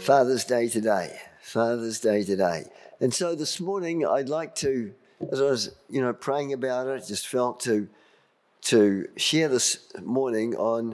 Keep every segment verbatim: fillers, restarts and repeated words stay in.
Father's Day today. Father's Day today. And so this morning I'd like to, as I was, you know, praying about it, just felt to to share this morning on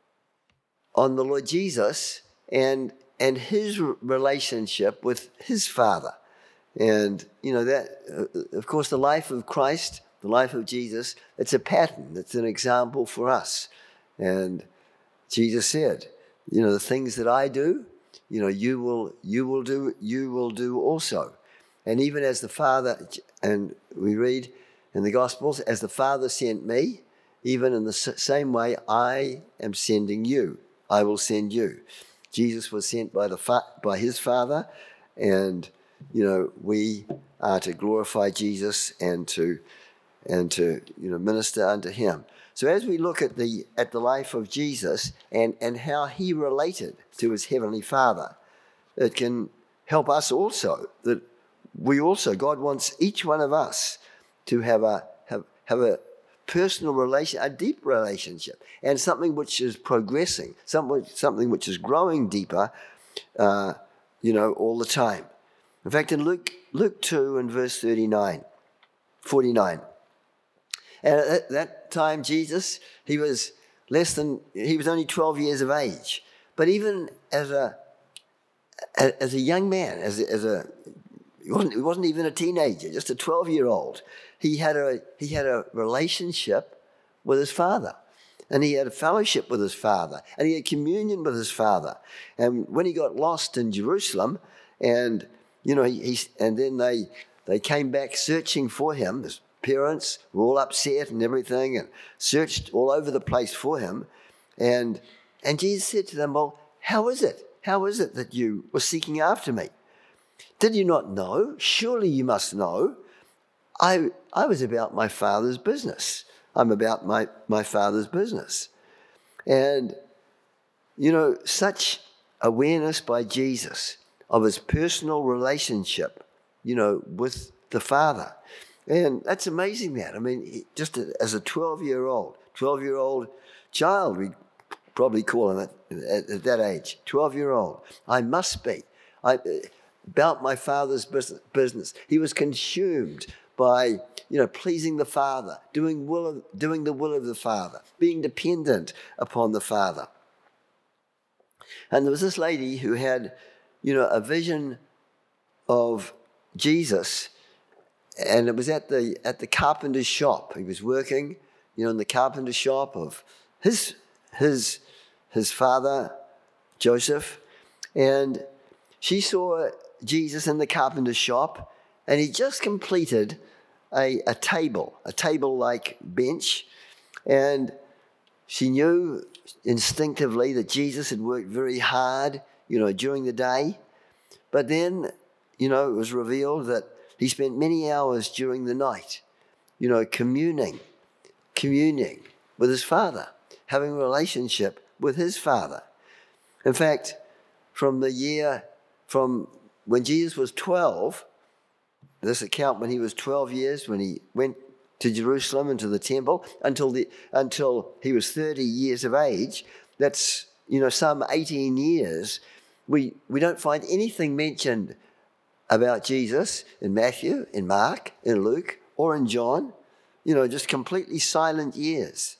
on the Lord Jesus and and his relationship with his Father. And, you know, that, uh, of course, the life of Christ, the life of Jesus, it's a pattern. It's an example for us. And Jesus said, you know, the things that I do, you know, you will you will do you will do also. And even as the Father, and we read in the Gospels, as the Father sent me, even in the same way I am sending you. I will send you. Jesus was sent by the fa- by his Father, and you know we are to glorify Jesus and to and to you know minister unto him. So as we look at the at the life of Jesus and, and how he related to his heavenly Father, it can help us also that we also, God wants each one of us to have a have have a personal relation, a deep relationship, and something which is progressing, something something which is growing deeper, uh, you know, all the time. In fact, in Luke Luke two and verse thirty-nine, forty-nine. And at that time, Jesus, he was less than, he was only twelve years of age. But even as a as a young man, as a, as a he wasn't, he wasn't even a teenager, just a twelve-year-old, he had a he had a relationship with his Father. And he had a fellowship with his Father. And he had communion with his Father. And when he got lost in Jerusalem, and you know, he, he and then they they came back searching for him. His parents were all upset and everything, and searched all over the place for him. And and Jesus said to them, "Well, how is it? How is it that you were seeking after me? Did you not know? Surely you must know. I I was about my Father's business. I'm about my, my Father's business." And, you know, such awareness by Jesus of his personal relationship, you know, with the Father. And that's amazing, that. I mean, just as a twelve-year-old, twelve-year-old child, we probably call him at, at, at that age, twelve-year-old. I must be. I, about my Father's business. He was consumed by, you know, pleasing the Father, doing will of, doing the will of the Father, being dependent upon the Father. And there was this lady who had, you know, a vision of Jesus, and it was at the at the carpenter's shop. He was working, you know, in the carpenter's shop of his his his father, Joseph, and she saw Jesus in the carpenter's shop, and he just completed a, a table, a table-like bench, and she knew instinctively that Jesus had worked very hard, you know, during the day. But then, you know, it was revealed that he spent many hours during the night, you know, communing, communing with his Father, having a relationship with his Father. In fact, from the year, from when Jesus was twelve, this account when he was twelve years, when he went to Jerusalem and to the temple, until the until he was thirty years of age, that's, you know, some eighteen years, we, we don't find anything mentioned about Jesus in Matthew, in Mark, in Luke, or in John, you know, just completely silent years.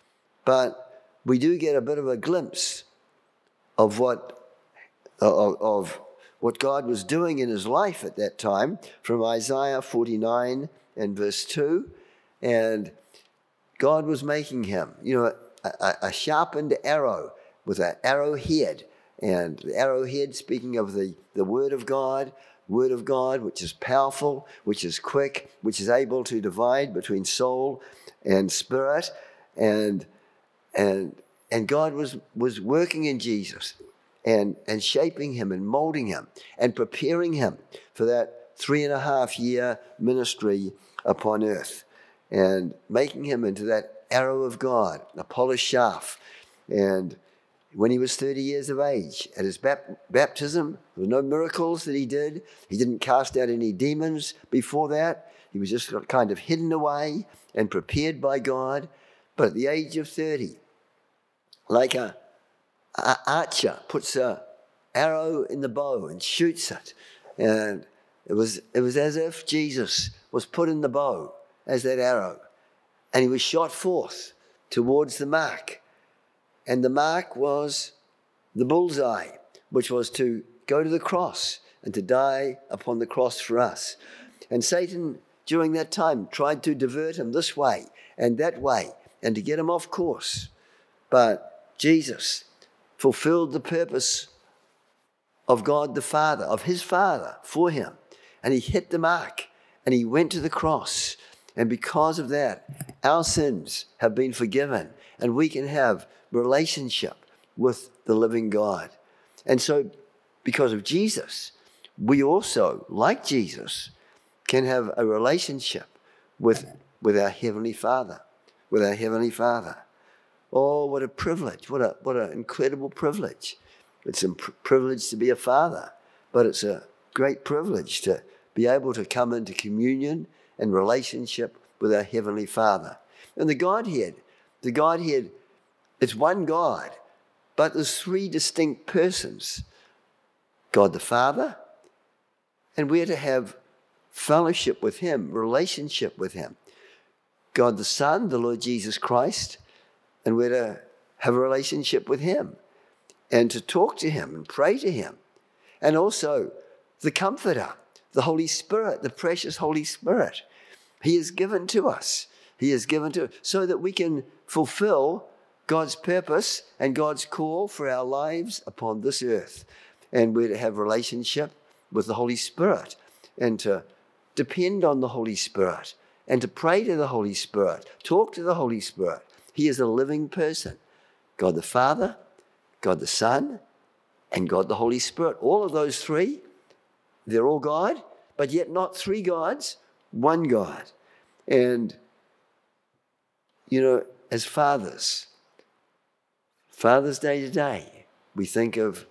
But we do get a bit of a glimpse of what of, of what God was doing in his life at that time from Isaiah forty-nine and verse two. And God was making him, you know, a, a sharpened arrow with an arrowhead. And the arrowhead, speaking of the, the word of God, word of God, which is powerful, which is quick, which is able to divide between soul and spirit. And and and God was, was working in Jesus and, and shaping him and molding him and preparing him for that three and a half year ministry upon earth, and making him into that arrow of God, a polished shaft. And when he was thirty years of age, at his bap- baptism, there were no miracles that he did. He didn't cast out any demons before that. He was just kind of hidden away and prepared by God. But at the age of thirty, like a, a archer puts a, arrow in the bow and shoots it. And it was, it was as if Jesus was put in the bow as that arrow. And he was shot forth towards the mark. And the mark was the bullseye, which was to go to the cross and to die upon the cross for us. And Satan, during that time, tried to divert him this way and that way and to get him off course. But Jesus fulfilled the purpose of God the Father, of his Father, for him. And he hit the mark and he went to the cross. And because of that, our sins have been forgiven and we can have relationship with the living God. And so because of Jesus, we also, like Jesus, can have a relationship with, with our Heavenly Father, with our Heavenly Father. Oh, what a privilege, what a what an incredible privilege. It's a pr- privilege to be a father, but it's a great privilege to be able to come into communion and relationship with our Heavenly Father. And the Godhead, the Godhead, it's one God, but there's three distinct persons. God the Father, and we're to have fellowship with him, relationship with him. God the Son, the Lord Jesus Christ, and we're to have a relationship with him and to talk to him and pray to him. And also the Comforter, the Holy Spirit, the precious Holy Spirit. He is given to us. He is given to us so that we can fulfill God's purpose and God's call for our lives upon this earth. And we're to have a relationship with the Holy Spirit and to depend on the Holy Spirit and to pray to the Holy Spirit, talk to the Holy Spirit. He is a living person. God the Father, God the Son, and God the Holy Spirit. All of those three, they're all God, but yet not three gods, one God. And, you know, as fathers, Father's Day today, we think of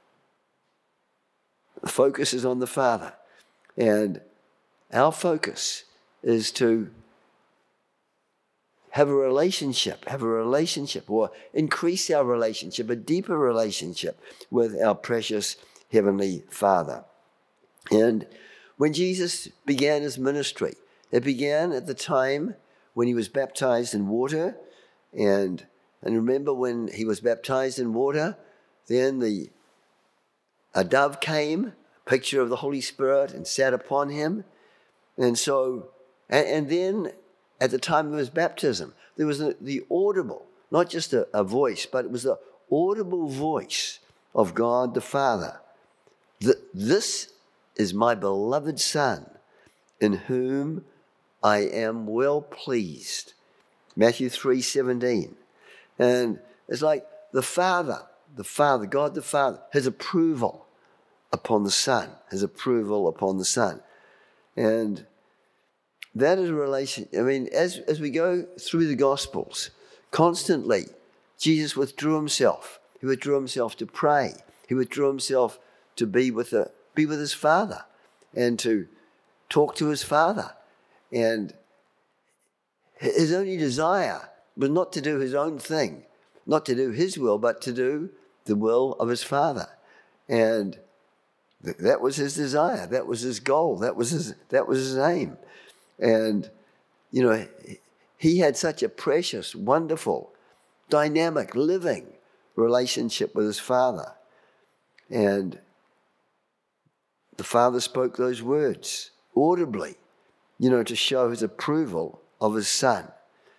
the focus is on the Father. And our focus is to have a relationship, have a relationship or increase our relationship, a deeper relationship with our precious Heavenly Father. And when Jesus began his ministry, it began at the time when he was baptized in water. And, and remember when he was baptized in water, then the a dove came, a picture of the Holy Spirit, and sat upon him. And so, and, and then at the time of his baptism, there was the, the audible, not just a, a voice, but it was the audible voice of God the Father. The, this is my beloved Son, in whom I am well pleased. Matthew three seventeen. And it's like the Father, the Father, God the Father, his approval upon the Son, his approval upon the Son. And that is a relation. I mean, as, as we go through the Gospels, constantly, Jesus withdrew himself. He withdrew himself to pray. He withdrew himself to be with, the, be with his Father and to talk to his Father. And his only desire was not to do his own thing, not to do his will, but to do the will of his Father. And th- that was his desire. That was his goal. That was his, that was his aim. And, you know, he had such a precious, wonderful, dynamic, living relationship with his Father. And the Father spoke those words audibly, you know, to show his approval of his Son.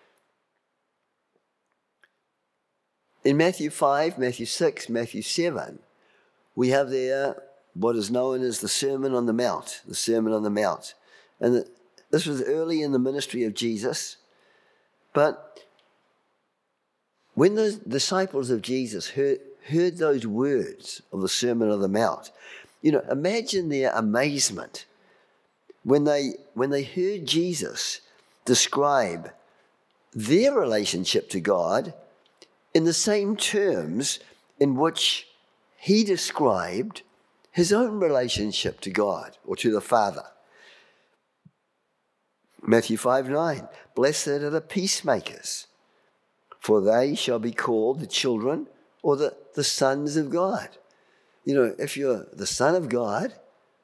In Matthew five, Matthew six, Matthew seven, we have there what is known as the Sermon on the Mount, the Sermon on the Mount. And the, this was early in the ministry of Jesus. But when the disciples of Jesus heard, heard those words of the Sermon on the Mount, you know, imagine their amazement when they when they heard Jesus describe their relationship to God in the same terms in which he described his own relationship to God or to the Father. Matthew five nine, blessed are the peacemakers, for they shall be called the children or the, the sons of God. You know, if you're the Son of God,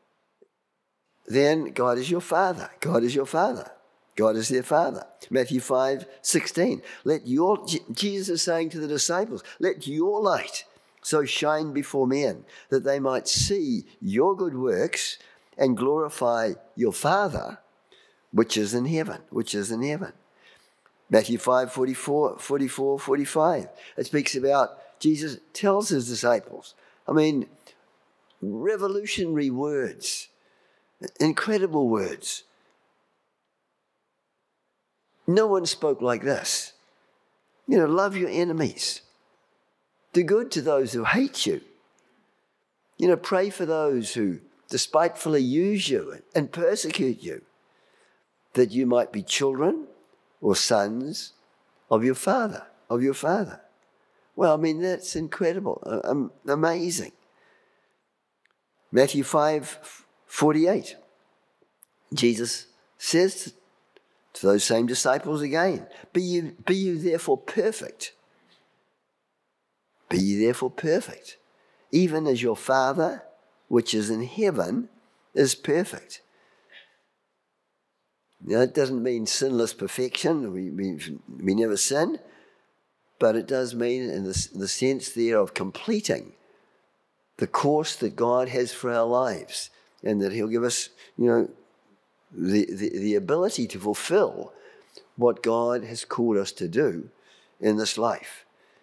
then God is your Father. God is your Father. God is their Father. Matthew five sixteen. Let your, Jesus is saying to the disciples, let your light so shine before men that they might see your good works and glorify your Father, which is in heaven, which is in heaven. Matthew five forty-four, forty-four, forty-five. It speaks about Jesus tells his disciples. I mean, revolutionary words, incredible words. No one spoke like this. You know, love your enemies. Do good to those who hate you. You know, pray for those who despitefully use you and persecute you, that you might be children or sons of your Father, of your Father. Well, I mean, that's incredible, um, amazing. Matthew five forty-eight. Jesus says to those same disciples again, be you, be you therefore perfect. Be ye therefore perfect, even as your Father, which is in heaven, is perfect. Now, it doesn't mean sinless perfection. We, we, we never sin. But it does mean in the, the sense there of completing the course that God has for our lives, and that he'll give us, you know, the, the, the ability to fulfill what God has called us to do in this life.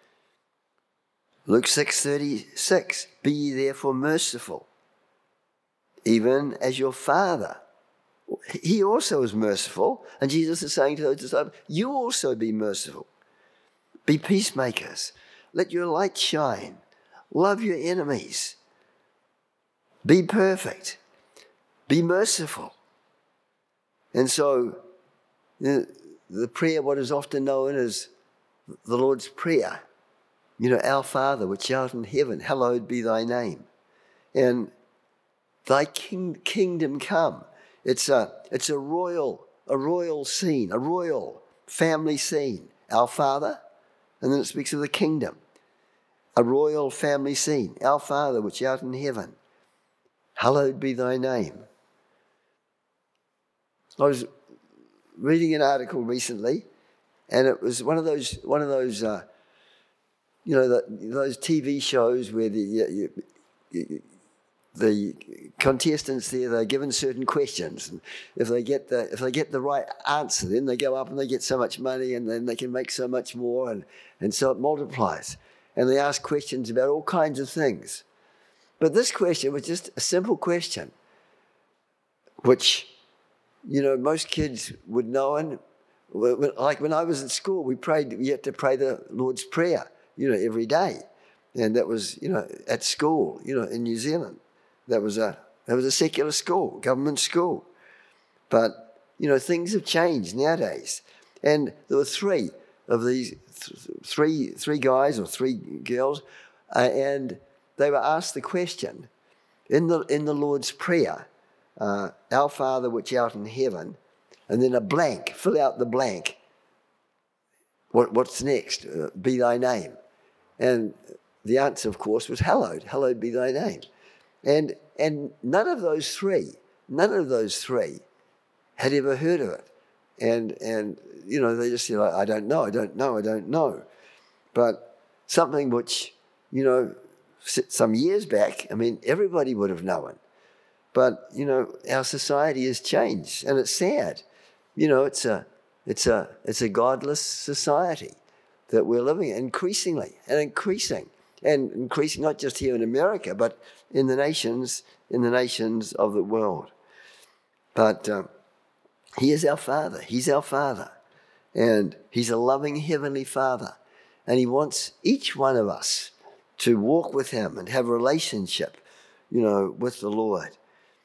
Luke six thirty-six, be ye therefore merciful, even as your Father. He also is merciful, and Jesus is saying to those disciples, you also be merciful. Be peacemakers. Let your light shine. Love your enemies. Be perfect. Be merciful. And so the, the prayer, what is often known as the Lord's Prayer, you know, our Father, which art in heaven, hallowed be thy name. And thy king, kingdom come. It's a, it's a royal, a royal scene, a royal family scene. Our Father, and then it speaks of the kingdom. A royal family scene. Our Father, which art in heaven, hallowed be thy name. I was reading an article recently, and it was one of those, one of those, uh, you know, the, those T V shows where the you, you, the contestants there, they're given certain questions, and if they get the if they get the right answer, then they go up and they get so much money, and then they can make so much more, and, and so it multiplies. And they ask questions about all kinds of things. But this question was just a simple question, which, you know, most kids would know. And like when I was at school, we prayed, we had to pray the Lord's Prayer, you know, every day. And that was, you know, at school, you know, in New Zealand. That was a that was a secular school, government school. But, you know, things have changed nowadays. And there were three of these, th- three three guys or three girls, uh, and they were asked the question, in the in the Lord's Prayer, uh, our Father which art in heaven, and then a blank, fill out the blank. What What's next? Uh, be thy name. And the answer, of course, was hallowed. Hallowed be thy name. And and none of those three, none of those three had ever heard of it. And, and you know, they just said, I don't know, I don't know, I don't know. But something which, you know, some years back, I mean, everybody would have known. But, you know, our society has changed, and it's sad. You know, it's a, it's a, it's a godless society that we're living in, increasingly and increasing. And increasing not just here in America, but in the nations, in the nations of the world. But um, he is our Father. He's our Father. And he's a loving Heavenly Father. And he wants each one of us to walk with him and have a relationship, you know, with the Lord.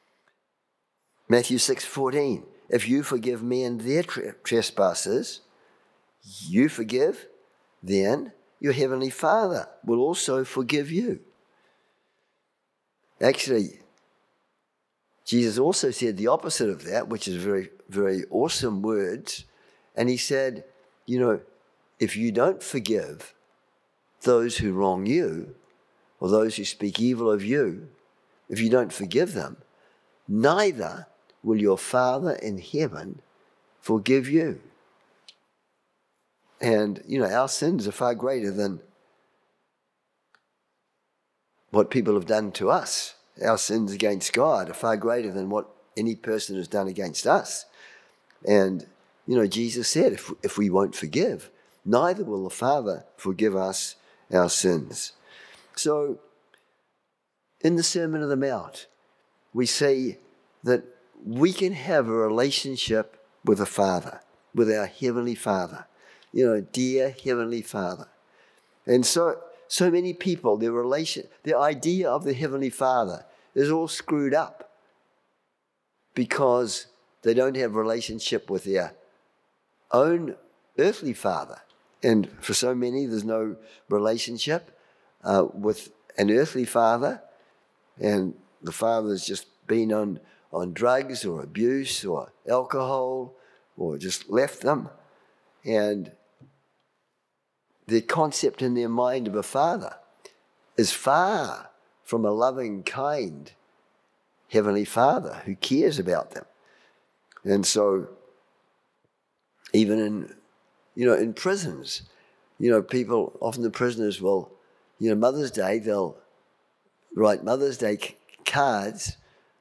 Matthew six fourteen, if you forgive men their trespasses, you forgive, then your Heavenly Father will also forgive you. Actually, Jesus also said the opposite of that, which is very, very awesome words. And he said, you know, if you don't forgive those who wrong you, or those who speak evil of you, if you don't forgive them, neither will your Father in heaven forgive you. And, you know, our sins are far greater than what people have done to us. Our sins against God are far greater than what any person has done against us. And, you know, Jesus said, if, if we won't forgive, neither will the Father forgive us our sins. So, in the Sermon on the Mount, we see that we can have a relationship with the Father, with our Heavenly Father. You know, dear Heavenly Father. And so, so many people, their relation, their idea of the Heavenly Father is all screwed up because they don't have a relationship with their own earthly father. And for so many, there's no relationship uh, with an earthly father, and the father's just been on, on drugs or abuse or alcohol or just left them. And the concept in their mind of a father is far from a loving, kind Heavenly Father who cares about them. And so, even in, you know, in prisons, you know, people, often the prisoners will, you know, Mother's Day, they'll write Mother's Day c- cards,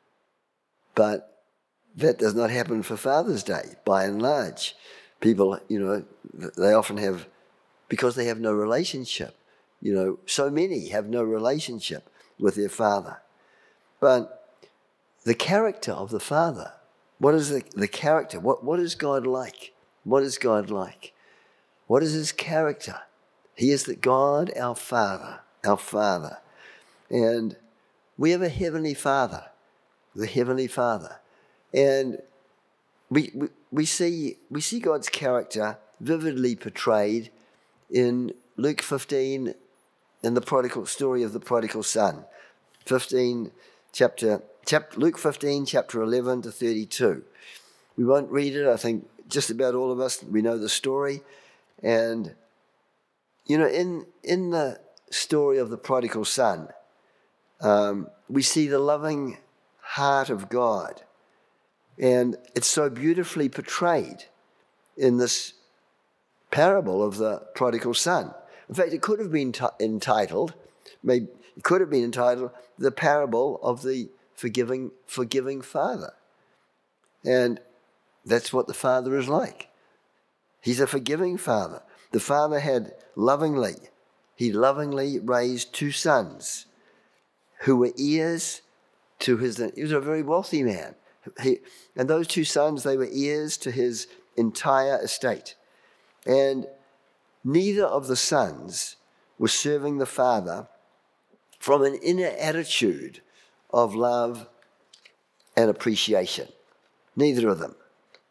but that does not happen for Father's Day, by and large. People, you know, they often have, because they have no relationship, you know, so many have no relationship with their father. But the character of the Father, what is the, the character? What, what is God like? What is God like? What is his character? He is the God, our Father, our Father. And we have a Heavenly Father, the Heavenly Father. And we, we, we see we see God's character vividly portrayed in Luke fifteen, in the prodigal story of the prodigal son. fifteen, chapter, chapter Luke fifteen, chapter eleven to thirty-two. We won't read it. I think just about all of us, we know the story. And, you know, in, in the story of the prodigal son, um, we see the loving heart of God. And it's so beautifully portrayed in this parable of the prodigal son. In fact, it could have been t- entitled, maybe it could have been entitled, The Parable of the Forgiving, Forgiving Father. And that's what the Father is like. He's a forgiving Father. The Father had lovingly, he lovingly raised two sons who were heirs to his, he was a very wealthy man. He, and those two sons, they were heirs to his entire estate. And neither of the sons was serving the Father from an inner attitude of love and appreciation. Neither of them.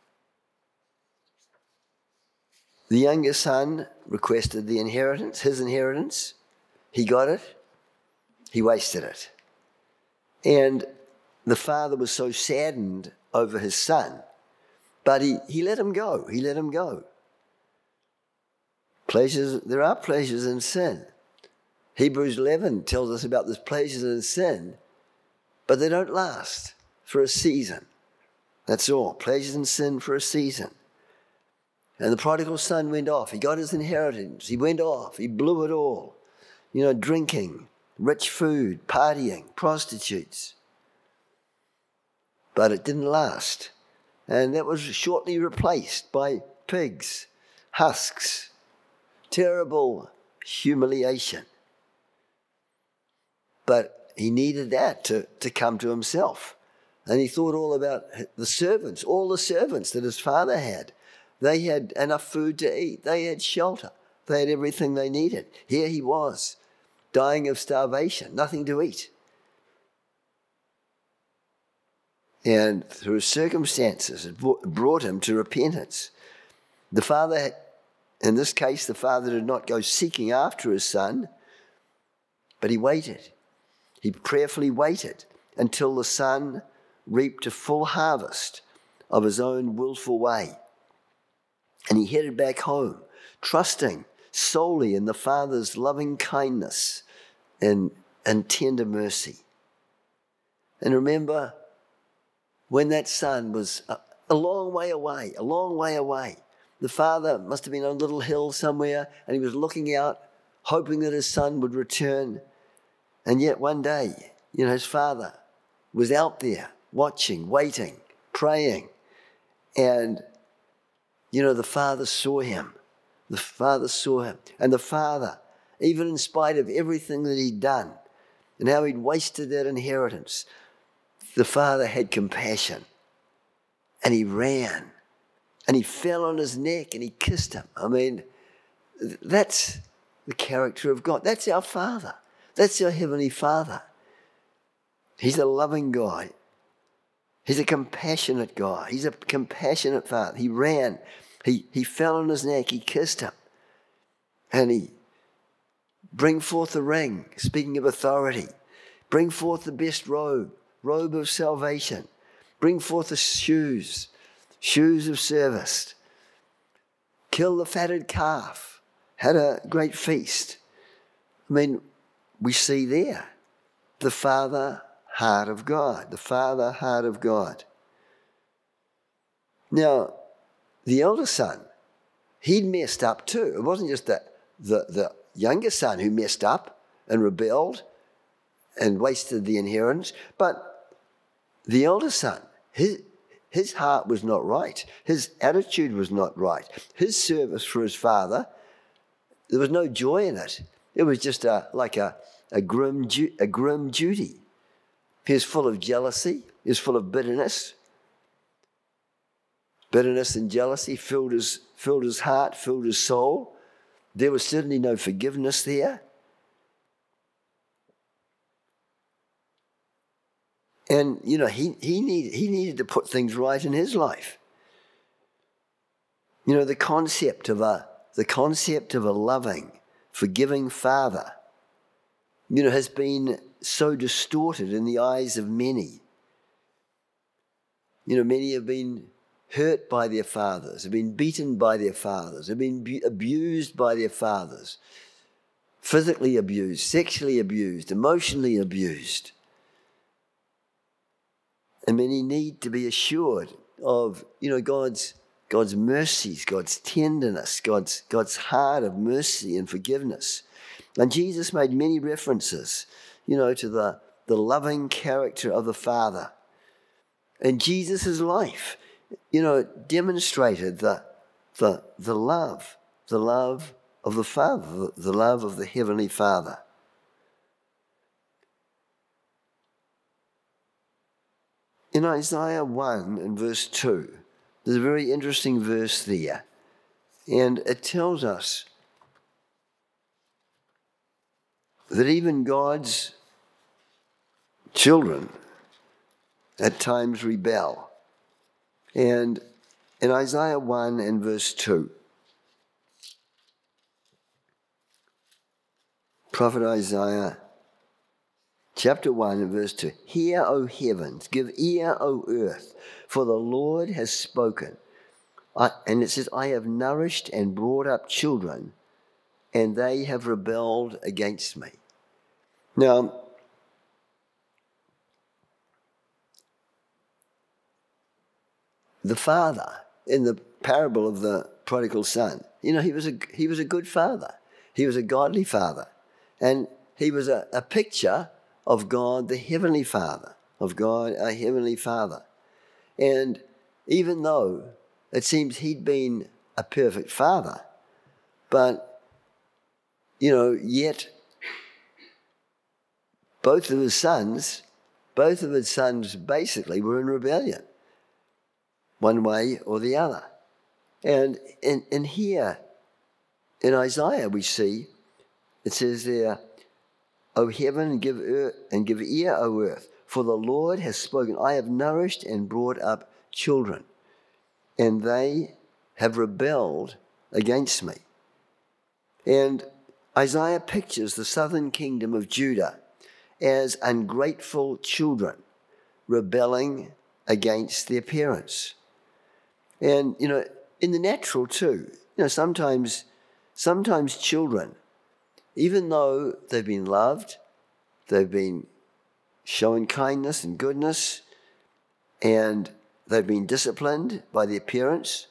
The younger son requested the inheritance, his inheritance. He got it. He wasted it. And the father was so saddened over his son, but he, he let him go. He let him go. Pleasures, there are pleasures in sin. Hebrews eleven tells us about these pleasures in sin, but they don't last for a season. That's all. Pleasures in sin for a season. And the prodigal son went off. He got his inheritance. He went off. He blew it all. You know, drinking, rich food, partying, prostitutes. But it didn't last. And that was shortly replaced by pigs, husks, terrible humiliation. But he needed that to, to come to himself. And he thought all about the servants, all the servants that his father had. They had enough food to eat. They had shelter. They had everything they needed. Here he was, dying of starvation, nothing to eat. And through circumstances, it brought him to repentance. The father, had, in this case, the father did not go seeking after his son, but he waited. He prayerfully waited until the son reaped a full harvest of his own willful way. And he headed back home, trusting solely in the Father's loving kindness and and tender mercy. And remember, when that son was a, a long way away, a long way away, the father must have been on a little hill somewhere, and he was looking out, hoping that his son would return. And yet one day, you know, his father was out there watching, waiting, praying. And, you know, the father saw him. The father saw him. And the father, even in spite of everything that he'd done and how he'd wasted that inheritance, the father had compassion. And he ran. And he fell on his neck and he kissed him. I mean, that's the character of God. That's our Father. That's our Heavenly Father. He's a loving God. He's a compassionate God. He's a compassionate Father. He ran. He, he fell on his neck. He kissed him. And he, bring forth the ring, speaking of authority. Bring forth the best robe, robe of salvation. Bring forth the shoes, shoes of service. Kill the fatted calf. Had a great feast. I mean, we see there the Father heart of God, the Father heart of God. Now, the elder son, he'd messed up too. It wasn't just that the, the younger son who messed up and rebelled and wasted the inheritance, but the elder son, his, his heart was not right. His attitude was not right. His service for his father, there was no joy in it. It was just a, like a, a, grim, a grim duty. He was full of jealousy. He was full of bitterness. Bitterness and jealousy filled his, filled his heart, filled his soul. There was certainly no forgiveness there. And, you know, he, he, needed, he needed to put things right in his life. You know, the concept of a, the concept of a loving, forgiving father, you know, has been so distorted in the eyes of many. You know, many have been hurt by their fathers, have been beaten by their fathers, have been bu- abused by their fathers, physically abused, sexually abused, emotionally abused. And many need to be assured of, you know, God's God's mercies, God's tenderness, God's God's heart of mercy and forgiveness. And Jesus made many references, you know, to the, the loving character of the Father. And Jesus' life, you know, demonstrated the, the, the love, the love of the Father, the love of the Heavenly Father. In Isaiah one and verse two, there's a very interesting verse there. And it tells us that even God's children at times rebel. And in Isaiah one and verse two, Prophet Isaiah, chapter one and verse two, hear, O heavens, give ear, O earth, for the Lord has spoken. I, and it says, I have nourished and brought up children, and they have rebelled against me. Now, the father in the parable of the prodigal son, you know, he was a he was a good father. He was a godly father. And he was a, a picture of God, the Heavenly Father, of God, our Heavenly Father. And even though it seems he'd been a perfect father, but, you know, yet both of his sons, both of his sons basically were in rebellion, one way or the other. And in, in here, in Isaiah, we see, it says there, O heaven, give ear, and give ear, O earth, for the Lord has spoken. I have nourished and brought up children, and they have rebelled against me. And Isaiah pictures the southern kingdom of Judah as ungrateful children rebelling against their parents. And, you know, in the natural too, you know, sometimes, sometimes children, even though they've been loved, they've been showing kindness and goodness, and they've been disciplined by their parents.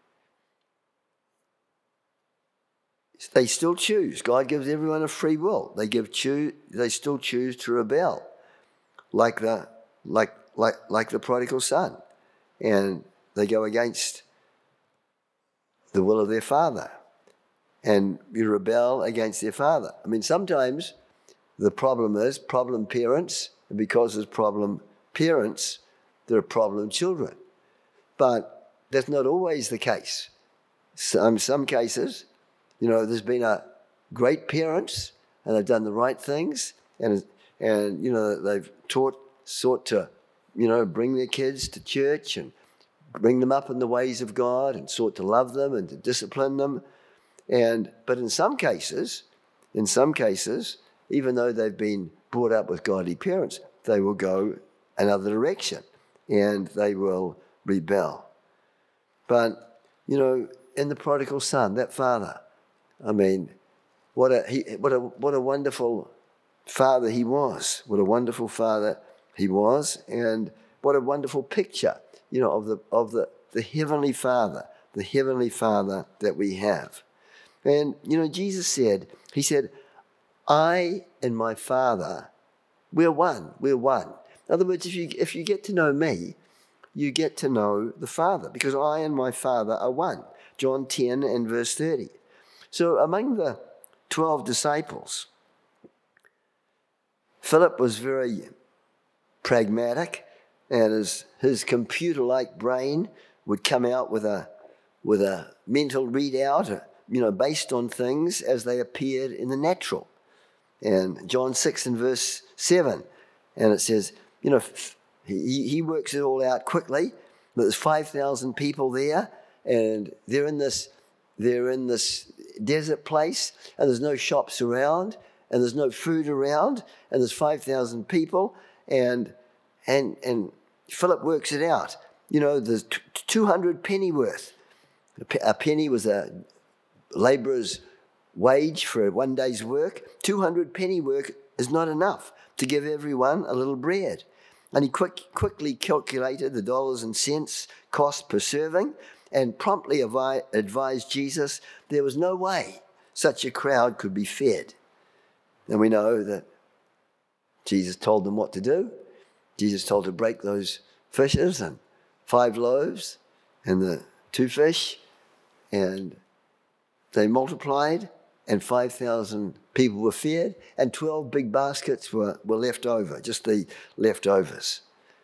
They still choose. God gives everyone a free will. They give choose. They still choose to rebel, like the like like like the prodigal son, and they go against the will of their father, and you rebel against their father. I mean, sometimes the problem is problem parents, and because there's problem parents, there are problem children. But that's not always the case. Some some cases, you know, there's been a great parents, and they've done the right things, and and you know they've taught sought to, you know, bring their kids to church and bring them up in the ways of God, and sought to love them and to discipline them. And but in some cases, in some cases, even though they've been brought up with godly parents, they will go another direction and they will rebel. But, you know, in the prodigal son, that father, I mean, what a he, what a what a wonderful father he was. What a wonderful father he was, and what a wonderful picture, you know, of the of the, the heavenly Father, the heavenly Father that we have. And, you know, Jesus said, he said, I and my Father, we're one, we're one. In other words, if you if you get to know me, you get to know the Father, because I and my Father are one. John ten and verse thirty. So among the twelve disciples, Philip was very pragmatic, and his, his computer-like brain would come out with a with a mental readout, you know, based on things as they appeared in the natural. And John six and verse seven, and it says, you know, he, he works it all out quickly. There's five thousand people there, and they're in this they're in this desert place, and there's no shops around, and there's no food around, and there's five thousand people, and and and Philip works it out. You know, there's two hundred pennyworth. A penny was a labourer's wage for one day's work. two hundred penny work is not enough to give everyone a little bread. And he quick, quickly calculated the dollars and cents cost per serving, and promptly avi- advised Jesus there was no way such a crowd could be fed. And we know that Jesus told them what to do. Jesus told to break those fishes and five loaves and the two fish, and they multiplied, and five thousand people were fed, and twelve big baskets were, were left over, just the leftovers.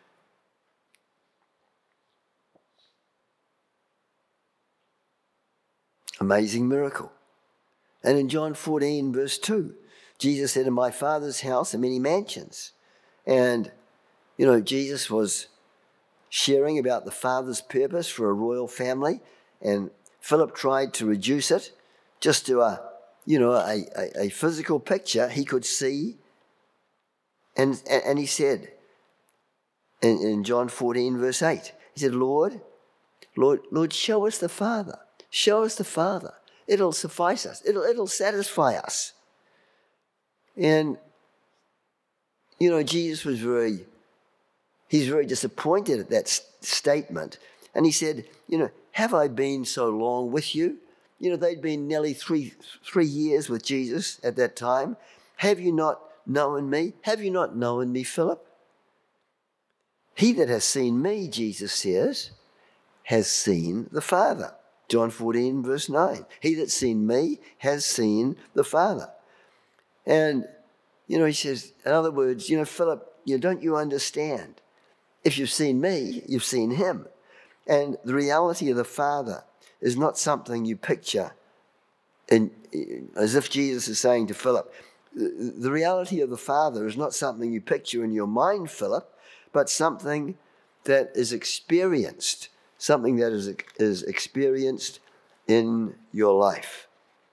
Amazing miracle. And in John fourteen, verse two, Jesus said, in my Father's house are many mansions. And, you know, Jesus was sharing about the Father's purpose for a royal family, and Philip tried to reduce it just to a, you know, a, a, a physical picture he could see. And, and, and he said, in, in John fourteen, verse eight, he said, Lord, Lord, Lord, show us the Father. Show us the Father. It'll suffice us. It'll, it'll satisfy us. And, you know, Jesus was very, he's very disappointed at that st- statement. And he said, you know, have I been so long with you? You know, they'd been nearly three three years with Jesus at that time. Have you not known me? Have you not known me, Philip? He that has seen me, Jesus says, has seen the Father. John fourteen, verse nine. He that's seen me has seen the Father. And, you know, he says, in other words, you know, Philip, you know, don't you understand? If you've seen me, you've seen him. And the reality of the Father is not something you picture in, as if Jesus is saying to Philip, the reality of the Father is not something you picture in your mind, Philip, but something that is experienced, something that is, is experienced in your life.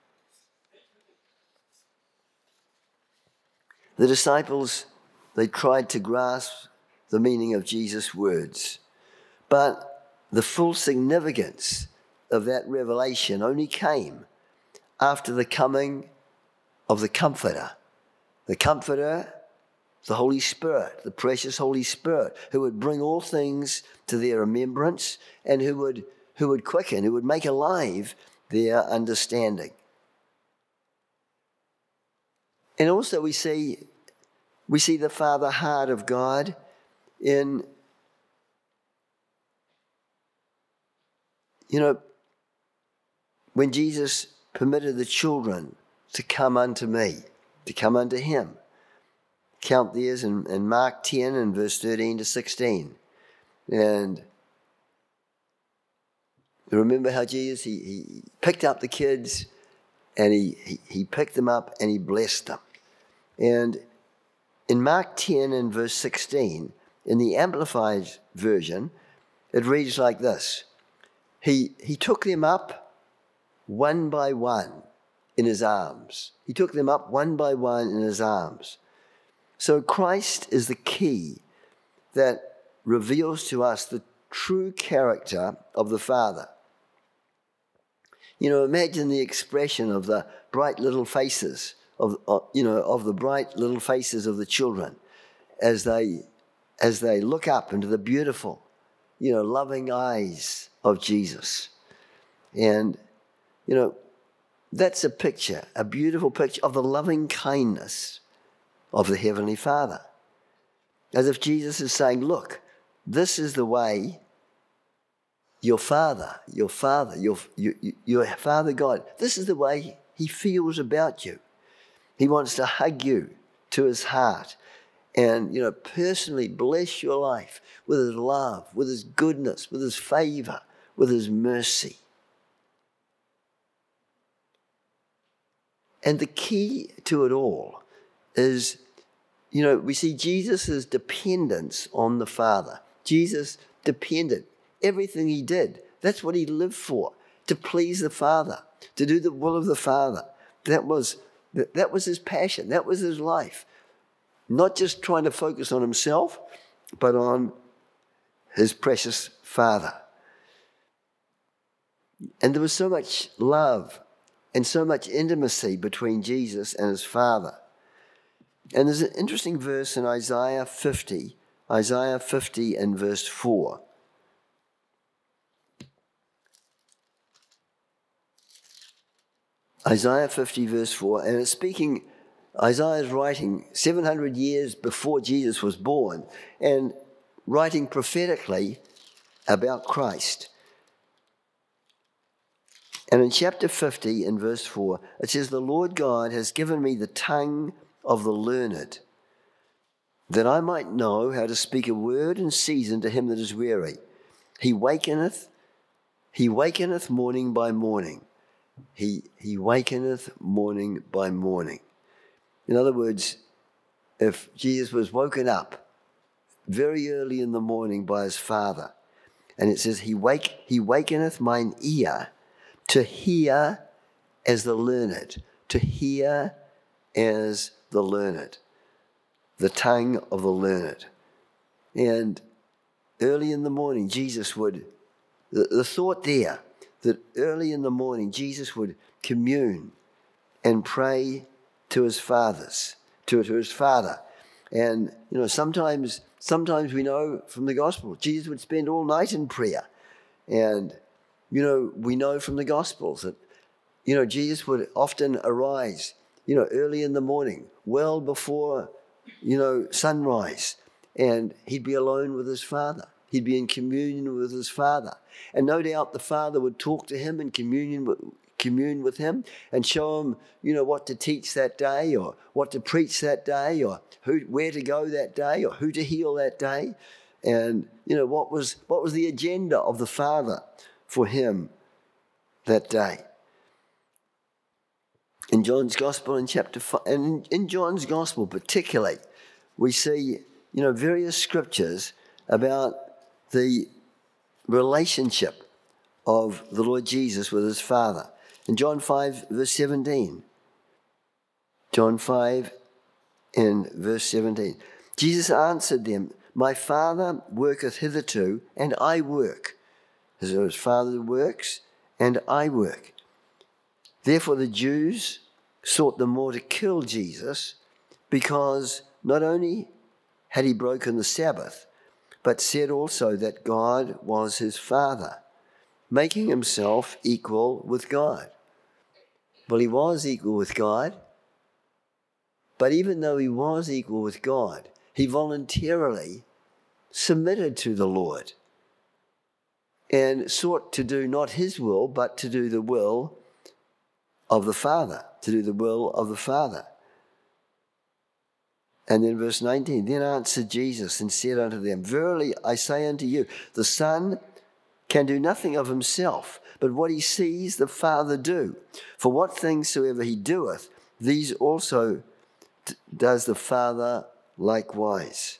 The disciples, they tried to grasp the meaning of Jesus' words, but the full significance of that revelation only came after the coming of the Comforter. The Comforter the Holy Spirit, the precious Holy Spirit, who would bring all things to their remembrance and who would, who would quicken, who would make alive their understanding. And also we see, we see the Father heart of God in, you know, when Jesus permitted the children to come unto me, to come unto him. Count theirs in, in Mark ten and verse thirteen to sixteen. And remember how Jesus, he, he picked up the kids and he, he, he picked them up and he blessed them. And in Mark ten and verse sixteen, in the Amplified version, it reads like this. He, he took them up one by one in his arms. He took them up one by one in his arms. So Christ is the key that reveals to us the true character of the Father. You know, imagine the expression of the bright little faces of, of you know, of the bright little faces of the children as they as they look up into the beautiful, you know, loving eyes of Jesus. And, you know, that's a picture, a beautiful picture of the loving kindness of the Heavenly Father. As if Jesus is saying, look, this is the way your Father, your Father, your, your, your Father God, this is the way he feels about you. He wants to hug you to his heart and, you know, personally bless your life with his love, with his goodness, with his favor, with his mercy. And the key to it all is, you know, we see Jesus' dependence on the Father. Jesus depended. Everything he did, that's what he lived for, to please the Father, to do the will of the Father. That was, that was his passion. That was his life. Not just trying to focus on himself, but on his precious Father. And there was so much love and so much intimacy between Jesus and his Father. And there's an interesting verse in Isaiah fifty, Isaiah fifty and verse four. Isaiah fifty verse four, and it's speaking, Isaiah is writing seven hundred years before Jesus was born and writing prophetically about Christ. And in chapter fifty, in verse four, it says, "The Lord God has given me the tongue of the learned, that I might know how to speak a word in season to him that is weary. He wakeneth, he wakeneth morning by morning. He, he wakeneth morning by morning." In other words, if Jesus was woken up very early in the morning by his Father, and it says, he wake he wakeneth mine ear to hear as the learned, to hear as the learned, the tongue of the learned. And early in the morning, Jesus would, the, the thought there, that early in the morning, Jesus would commune and pray to his fathers, to, to his Father. And, you know, sometimes, sometimes we know from the gospel, Jesus would spend all night in prayer. And, you know, we know from the Gospels that, you know, Jesus would often arise, you know, early in the morning, well before, you know, sunrise, and he'd be alone with his Father. He'd be in communion with his Father. And no doubt the Father would talk to him in communion with, commune with him and show him, you know, what to teach that day or what to preach that day or who, where to go that day or who to heal that day. And, you know, what was, what was the agenda of the Father for him that day. In John's Gospel in chapter five, and in John's Gospel particularly, we see, you know, various scriptures about the relationship of the Lord Jesus with his Father. In John five, verse seventeen, John five and verse seventeen, Jesus answered them, "My Father worketh hitherto, and I work." So his Father works, and I work. Therefore the Jews sought the more to kill Jesus, because not only had he broken the Sabbath, but said also that God was his Father, making himself equal with God. Well, he was equal with God, but even though he was equal with God, he voluntarily submitted to the Lord and sought to do not his will, but to do the will of the Father, to do the will of the Father. And then verse nineteen, then answered Jesus and said unto them, verily I say unto you, the Son can do nothing of himself, but what he sees the Father do. For what things soever he doeth, these also t- does the Father likewise.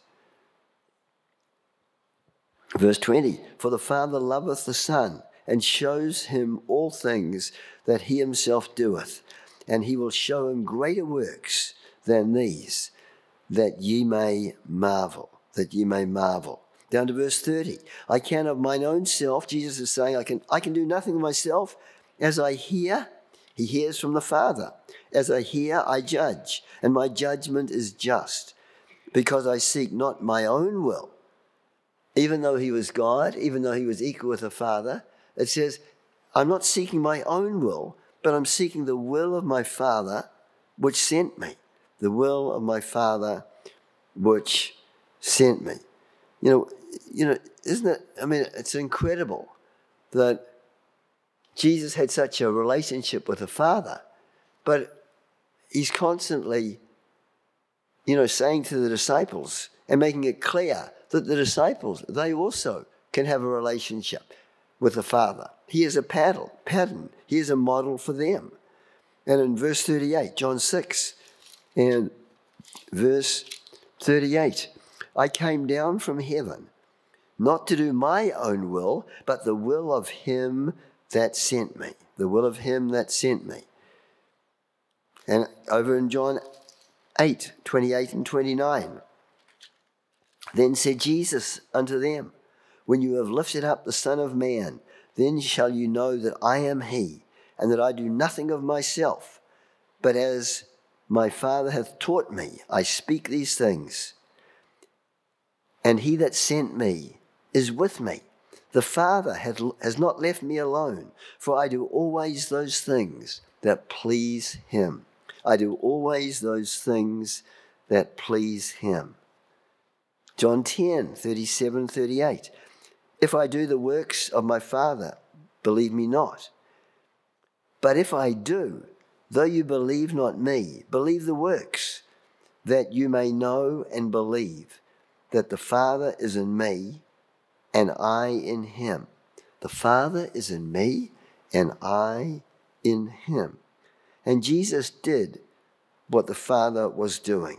Verse twenty, for the Father loveth the Son, and shows him all things that he himself doeth, and he will show him greater works than these, that ye may marvel, that ye may marvel. Down to verse thirty, I can of mine own self, Jesus is saying, I can, I can do nothing of myself. As I hear, he hears from the Father. As I hear, I judge, and my judgment is just, because I seek not my own will. Even though he was God, even though he was equal with the Father, it says, I'm not seeking my own will, but I'm seeking the will of my Father, which sent me. The will of my Father, which sent me. You know, you know, isn't it? I mean, it's incredible that Jesus had such a relationship with the Father, but he's constantly, you know, saying to the disciples and making it clear that the disciples, they also can have a relationship with the Father. He is a pattern, pattern. He is a model for them. And in verse thirty-eight, John six, and verse thirty-eight, I came down from heaven, not to do my own will, but the will of him that sent me. The will of him that sent me. And over in John eight, twenty-eight and twenty-nine, then said Jesus unto them, when you have lifted up the Son of Man, then shall you know that I am he, and that I do nothing of myself, but as my Father hath taught me, I speak these things. And he that sent me is with me. The Father hath, has not left me alone, for I do always those things that please him. I do always those things that please him. John ten, thirty-seven, thirty-eight. If I do the works of my Father, believe me not. But if I do, though you believe not me, believe the works, that you may know and believe that the Father is in me and I in him. The Father is in me and I in him. And Jesus did what the Father was doing.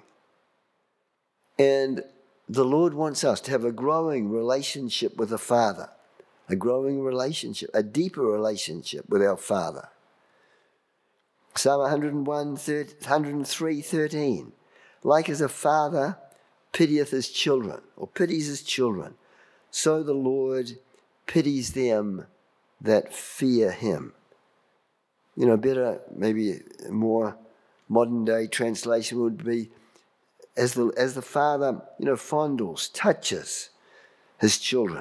And the Lord wants us to have a growing relationship with the Father, a growing relationship, a deeper relationship with our Father. Psalm one oh one, one oh three, thirteen. Like as a father pitieth his children, or pities his children, so the Lord pities them that fear him. You know, better, maybe a more modern day translation would be, as the as the father, you know, fondles, touches his children.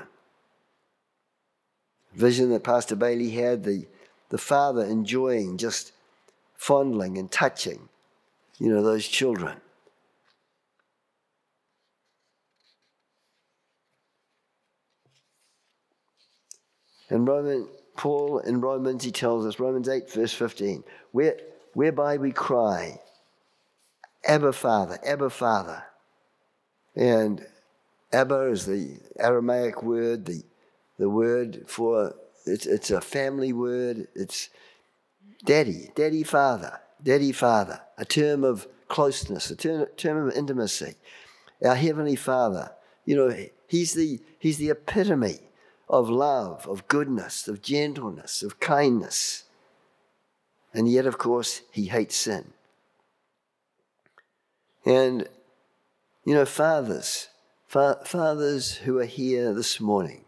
Vision that Pastor Bailey had, the, the father enjoying just fondling and touching, you know, those children. And Roman, Paul in Romans, he tells us, Romans eight, verse fifteen, where, whereby we cry, Abba Father, Abba Father. And Abba is the Aramaic word, the, the word for, it's, it's a family word, it's daddy, daddy father, daddy father, a term of closeness, a term, term of intimacy. Our Heavenly Father, you know, he's the, he's the epitome of love, of goodness, of gentleness, of kindness. And yet, of course, he hates sin. And, you know, fathers, fa- fathers who are here this morning,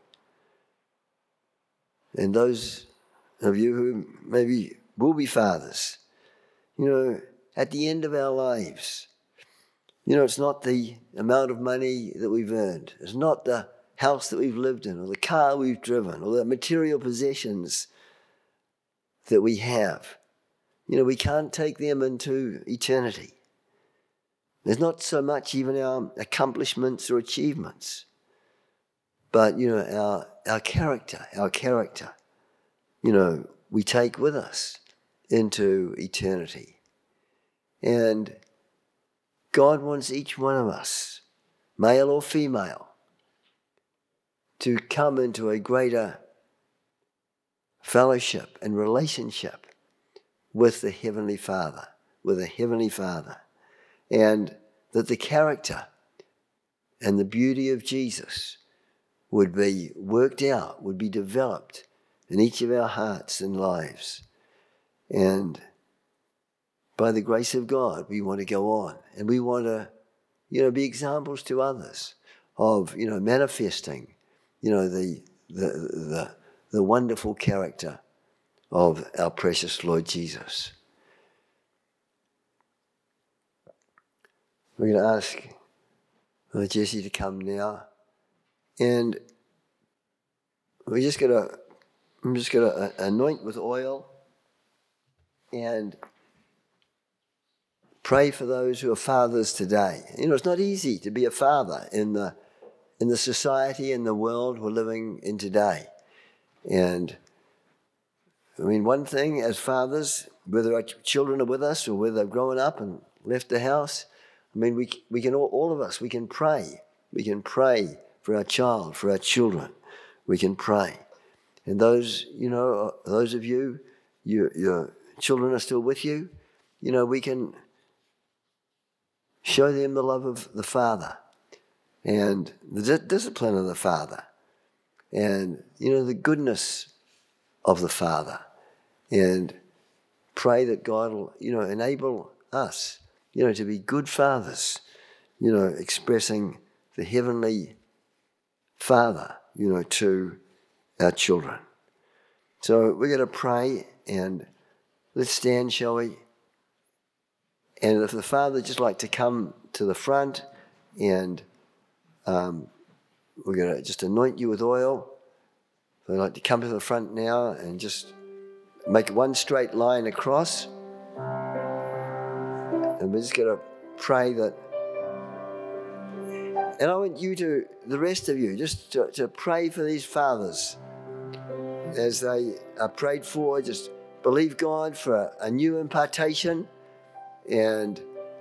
and those of you who maybe will be fathers, you know, at the end of our lives, You know, it's not the amount of money that we've earned. It's not the house that we've lived in or the car we've driven or the material possessions that we have. You know, we can't take them into eternity. There's not so much even our accomplishments or achievements, but, you know, our, our character, our character, you know, we take with us into eternity. And God wants each one of us, male or female, to come into a greater fellowship and relationship with the Heavenly Father, with the Heavenly Father. And that the character and the beauty of Jesus would be worked out, would be developed in each of our hearts and lives. And by the grace of God, we want to go on, and we want to, you know, be examples to others of, you know, manifesting, you know, the the the, the wonderful character of our precious Lord Jesus. We're going to ask uh, Jesse to come now, and we're just going to, I'm just going to uh, anoint with oil and pray for those who are fathers today. You know, it's not easy to be a father in the in the society and the world we're living in today. And I mean, one thing as fathers, whether our children are with us or whether they've grown up and left the house, I mean, we we can all, all of us, we can pray. We can pray for our child, for our children. We can pray. And those, you know, those of you, you, your children are still with you, you know, we can show them the love of the Father and the di- discipline of the Father and, you know, the goodness of the Father, and pray that God will, you know, enable us, you know, to be good fathers, you know, expressing the Heavenly Father, you know, to our children. So we're going to pray, and let's stand, shall we? And if the Father would just like to come to the front, and um, we're going to just anoint you with oil. So I'd like to come to the front now and just make one straight line across. And we're just going to pray that. And I want you to, the rest of you, just to, to pray for these fathers as they are prayed for. Just believe God for a, a new impartation, and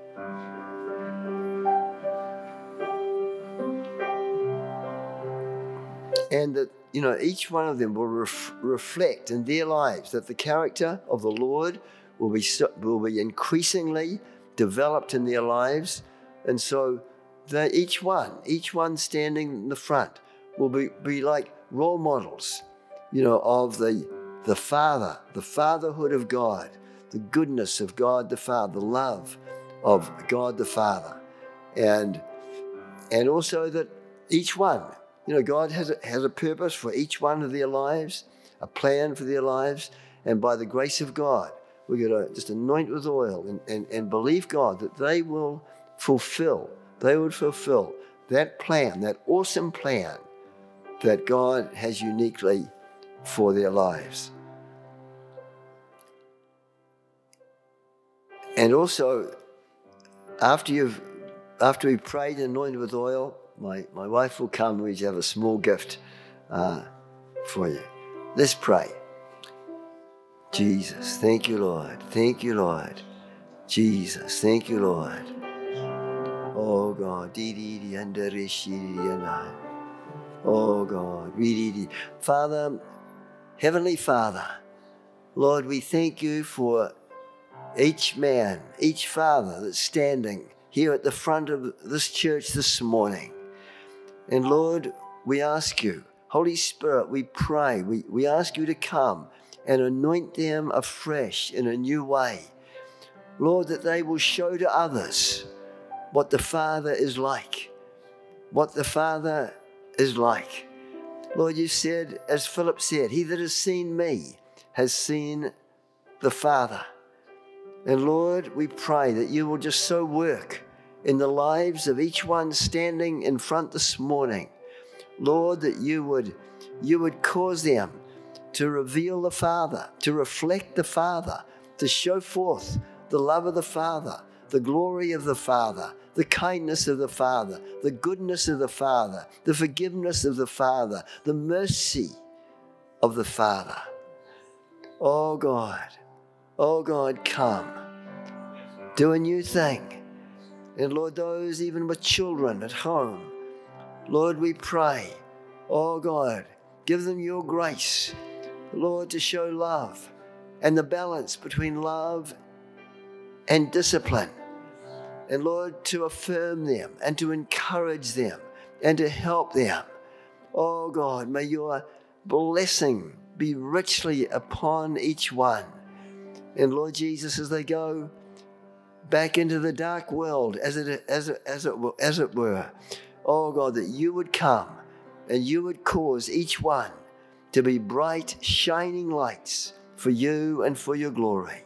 and that, you know, each one of them will ref, reflect in their lives that the character of the Lord will be will be increasingly developed in their lives, and so that each one, each one standing in the front, will be, be like role models, you know, of the the Father, the fatherhood of God, the goodness of God the Father, the love of God the Father, and and also that each one, you know, God has a, has a purpose for each one of their lives, a plan for their lives, and by the grace of God, we're going to just anoint with oil and, and, and believe God that they will fulfill, they would fulfill that plan, that awesome plan that God has uniquely for their lives. And also, after you've after we've prayed and anointed with oil, my, my wife will come. We have a small gift uh, for you. Let's pray. Jesus, thank you, Lord. Thank you, Lord. Jesus, thank you, Lord. Oh God, oh God, Father, Heavenly Father, Lord, we thank you for each man, each father that's standing here at the front of this church this morning. And Lord, we ask you, Holy Spirit, we pray, we, we ask you to come and anoint them afresh in a new way. Lord, that they will show to others what the Father is like, what the Father is like. Lord, you said, as Philip said, he that has seen me has seen the Father. And Lord, we pray that you will just so work in the lives of each one standing in front this morning. Lord, that you would, you would cause them to reveal the Father, to reflect the Father, to show forth the love of the Father, the glory of the Father, the kindness of the Father, the goodness of the Father, the forgiveness of the Father, the mercy of the Father. Oh God, oh God, come. Do a new thing. And Lord, those even with children at home, Lord, we pray, oh God, give them your grace, Lord, to show love and the balance between love and discipline. And Lord, to affirm them and to encourage them and to help them. Oh God, may your blessing be richly upon each one. And Lord Jesus, as they go back into the dark world, as it as it, as it as it were, oh God, that you would come and you would cause each one to be bright, shining lights for you and for your glory.